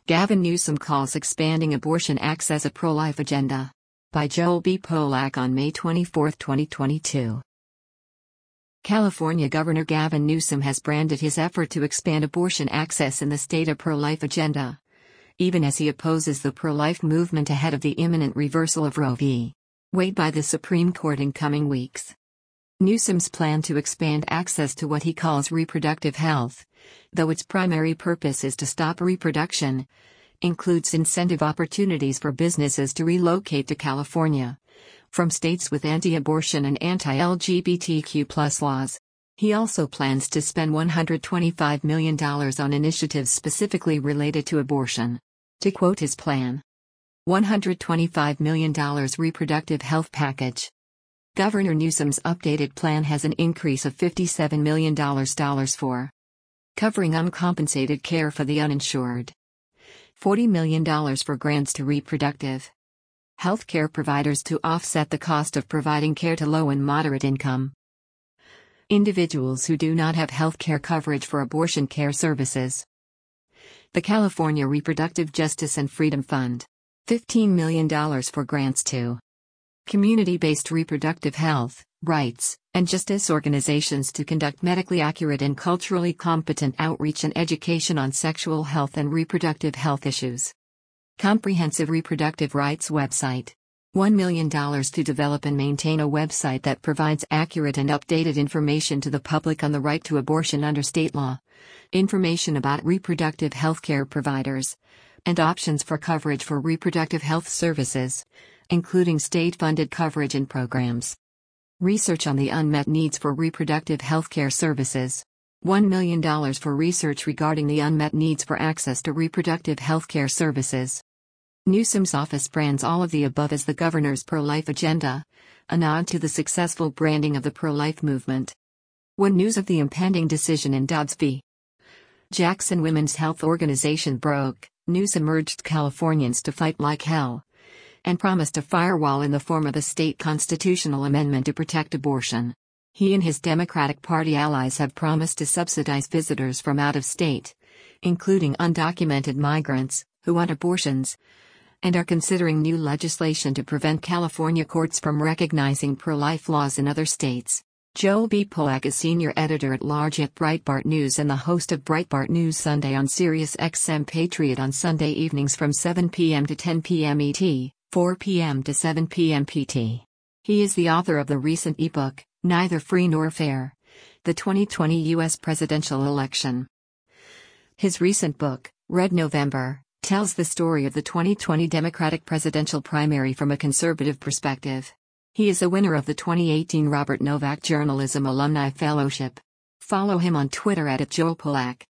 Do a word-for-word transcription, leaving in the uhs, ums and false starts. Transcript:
Gavin Newsom calls expanding abortion access a pro-life agenda. By Joel B. Polak on May twenty-fourth, twenty twenty-two. California Governor Gavin Newsom has branded his effort to expand abortion access in the state a pro-life agenda, even as he opposes the pro-life movement ahead of the imminent reversal of Roe v. Wade by the Supreme Court in coming weeks. Newsom's plan to expand access to what he calls reproductive health, though its primary purpose is to stop reproduction, includes incentive opportunities for businesses to relocate to California from states with anti-abortion and anti-L G B T Q plus laws. He also plans to spend one hundred twenty-five million dollars on initiatives specifically related to abortion. To quote his plan, one hundred twenty-five million dollars reproductive health package. Governor Newsom's updated plan has an increase of fifty-seven million dollars for covering uncompensated care for the uninsured, forty million dollars for grants to reproductive health care providers to offset the cost of providing care to low and moderate income individuals who do not have health care coverage for abortion care services. The California Reproductive Justice and Freedom Fund, fifteen million dollars for grants to community-based reproductive health, rights, and justice organizations to conduct medically accurate and culturally competent outreach and education on sexual health and reproductive health issues. Comprehensive Reproductive Rights Website, one million dollars to develop and maintain a website that provides accurate and updated information to the public on the right to abortion under state law, information about reproductive health care providers, and options for coverage for reproductive health services, including state-funded coverage and programs. Research on the unmet needs for reproductive health care services, one million dollars for research regarding the unmet needs for access to reproductive health care services. Newsom's office brands all of the above as the governor's pro-life agenda, a nod to the successful branding of the pro-life movement. When news of the impending decision in Dobbs v. Jackson Women's Health Organization broke, Newsom urged Californians to fight like hell, and promised a firewall in the form of a state constitutional amendment to protect abortion. He and his Democratic Party allies have promised to subsidize visitors from out of state, including undocumented migrants, who want abortions, and are considering new legislation to prevent California courts from recognizing pro-life laws in other states. Joel B. Polak is senior editor-at-large at Breitbart News and the host of Breitbart News Sunday on Sirius X M Patriot on Sunday evenings from seven p m to ten p m E T, four p m to seven p m P T. He is the author of the recent ebook, Neither Free Nor Fair: The twenty twenty U S Presidential Election. His recent book, Red November, tells the story of the twenty twenty Democratic presidential primary from a conservative perspective. He is a winner of the twenty eighteen Robert Novak Journalism Alumni Fellowship. Follow him on Twitter at Joel Polak.